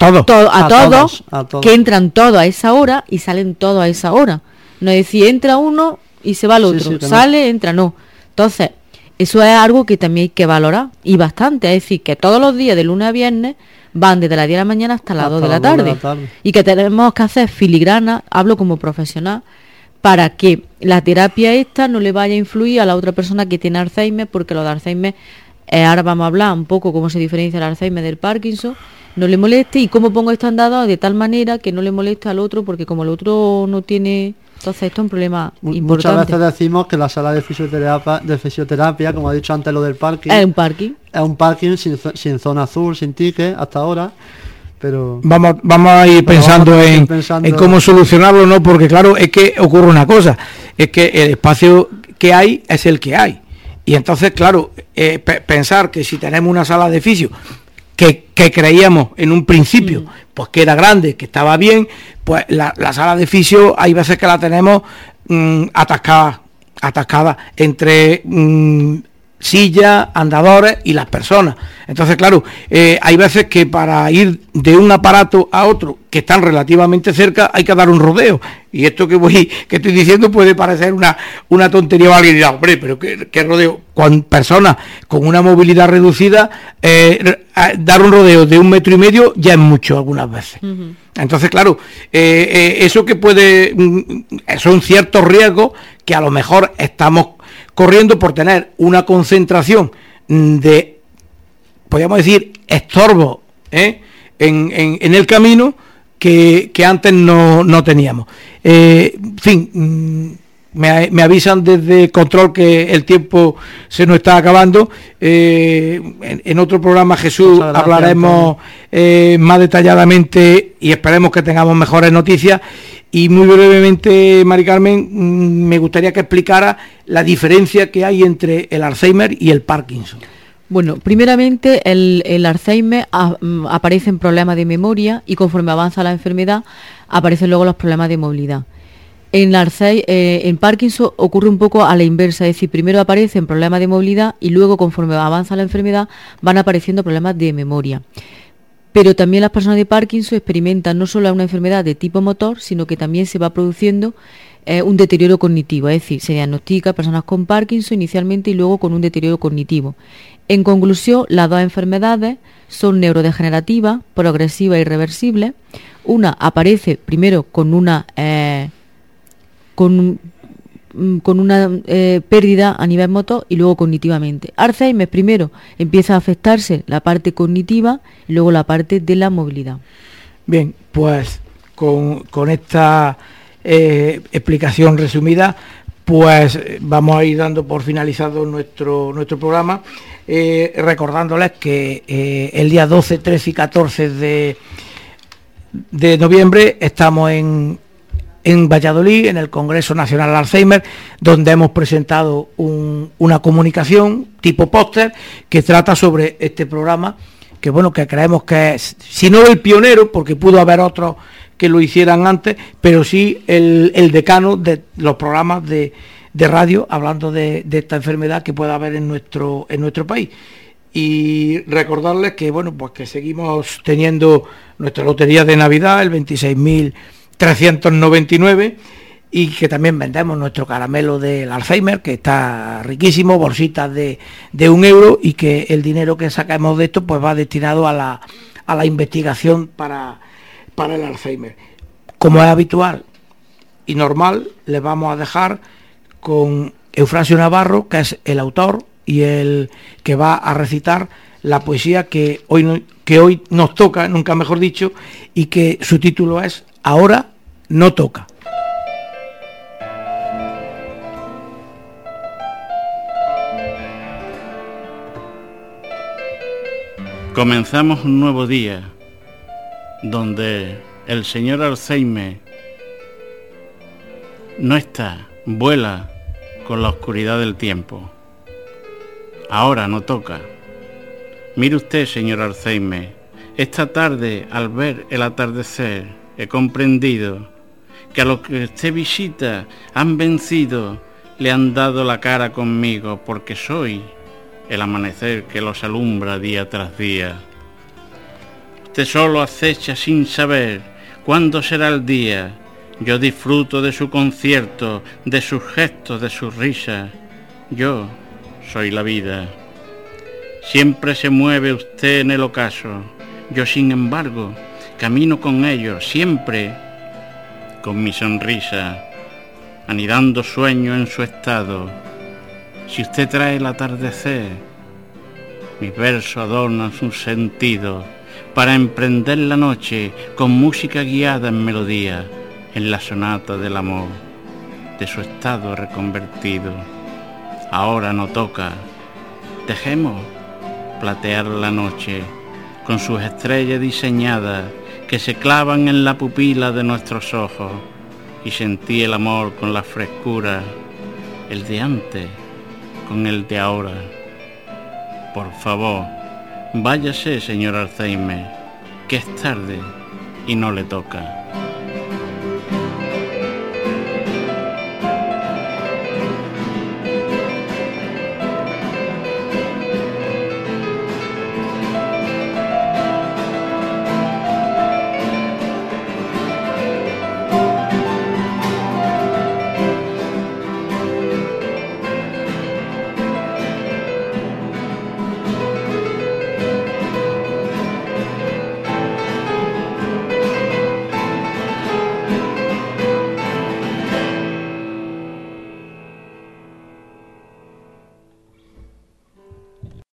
todos, que entran todos a esa hora y salen todos a esa hora. No es decir, entra uno y se va el otro, sale, entra, no. Entonces, Eso es algo que también hay que valorar, y bastante, es decir, que todos los días de lunes a viernes van desde las 10 de la mañana hasta las 2 de la tarde, y que tenemos que hacer filigrana, hablo como profesional, para que la terapia esta no le vaya a influir a la otra persona que tiene Alzheimer, porque lo de Alzheimer, ahora vamos a hablar un poco cómo se diferencia el Alzheimer del Parkinson, no le moleste, y cómo pongo esto andado de tal manera que no le moleste al otro, porque como el otro no tiene... Entonces esto es un problema importante. Muchas veces decimos que la sala de fisioterapia, como ha dicho antes lo del parking, es un parking. Es un parking sin zona azul, sin ticket hasta ahora. Pero vamos a ir pensando en cómo solucionarlo, ¿no? Porque claro, es que ocurre una cosa, es que el espacio que hay es el que hay. Y entonces, claro, pensar que si tenemos una sala de fisio que creíamos en un principio pues que era grande, que estaba bien, pues la sala de fisio hay veces que la tenemos atascada entre sillas, andadores y las personas. Entonces, claro, hay veces que para ir de un aparato a otro que están relativamente cerca hay que dar un rodeo. Y esto que estoy diciendo puede parecer una tontería o alguien dirá, hombre, pero ¿qué rodeo? Con personas con una movilidad reducida, dar un rodeo de 1,5 metros ya es mucho algunas veces. Entonces, claro, eso que son ciertos riesgos que a lo mejor estamos corriendo por tener una concentración de, podríamos decir, estorbo en el camino que antes no teníamos. En fin, me avisan desde control que el tiempo se nos está acabando. En otro programa, Jesús, hablaremos más detalladamente y esperemos que tengamos mejores noticias. Y muy brevemente, Mari Carmen, me gustaría que explicara la diferencia que hay entre el Alzheimer y el Parkinson. Bueno, primeramente el Alzheimer aparecen problemas de memoria y conforme avanza la enfermedad aparecen luego los problemas de movilidad. En Parkinson ocurre un poco a la inversa, es decir, primero aparecen problemas de movilidad y luego conforme avanza la enfermedad van apareciendo problemas de memoria. Pero también las personas de Parkinson experimentan no solo una enfermedad de tipo motor, sino que también se va produciendo un deterioro cognitivo, es decir, se diagnostica personas con Parkinson inicialmente y luego con un deterioro cognitivo. En conclusión, las dos enfermedades son neurodegenerativas, progresivas y irreversibles. Una aparece primero con una pérdida a nivel motor y luego cognitivamente. Alzheimer primero empieza a afectarse la parte cognitiva y luego la parte de la movilidad. Bien, pues con esta explicación resumida, pues vamos a ir dando por finalizado nuestro programa, recordándoles que el día 12, 13 y 14 de noviembre estamos en Valladolid, en el Congreso Nacional de Alzheimer, donde hemos presentado una comunicación tipo póster que trata sobre este programa, que bueno, que creemos que es, si no el pionero, porque pudo haber otros que lo hicieran antes, pero sí el decano de los programas de radio hablando de esta enfermedad que pueda haber en nuestro país. Y recordarles que bueno, pues que seguimos teniendo nuestra lotería de Navidad, el 26.399, y que también vendemos nuestro caramelo del Alzheimer, que está riquísimo, bolsitas de 1 euro, y que el dinero que saquemos de esto pues va destinado a la investigación para el Alzheimer. Como es habitual y normal, les vamos a dejar con Eufrasio Navarro, que es el autor y el que va a recitar la poesía que hoy nos toca, nunca mejor dicho, y que su título es Ahora no toca. Comenzamos un nuevo día donde el señor Alzheimer no está, vuela con la oscuridad del tiempo. Ahora no toca. Mire usted, señor Alzheimer, esta tarde al ver el atardecer he comprendido que a los que usted visita han vencido, le han dado la cara conmigo, porque soy el amanecer que los alumbra día tras día. Usted solo acecha sin saber cuándo será el día. Yo disfruto de su concierto, de sus gestos, de sus risas. Yo soy la vida. Siempre se mueve usted en el ocaso, yo sin embargo camino con ellos, siempre con mi sonrisa, anidando sueño en su estado. Si usted trae el atardecer, mis versos adornan su sentido, para emprender la noche con música guiada en melodía, en la sonata del amor, de su estado reconvertido. Ahora no toca, dejemos platear la noche, con sus estrellas diseñadas, que se clavan en la pupila de nuestros ojos, y sentí el amor con la frescura, el de antes con el de ahora. Por favor, váyase, señor Alzheimer, que es tarde y no le toca.